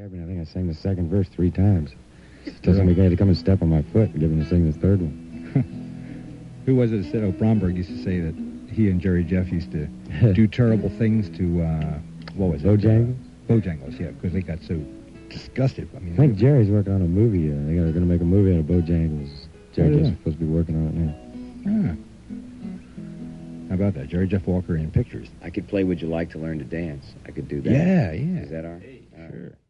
I think I sang the second verse 3 times. Told somebody had to come and step on my foot and get him to sing the third one. Who was it that said, Bromberg used to say that he and Jerry Jeff used to do terrible things to, what was it? Bojangles? Bojangles, yeah, because they got so disgusted. I mean, I think Jerry's working on a movie. They're going to make a movie out of Bojangles. Jerry Jeff's supposed to be working on it now. How about that? Jerry Jeff Walker in pictures. I could play Would You Like to Learn to Dance. I could do that. Yeah, yeah. Is that all right? Sure.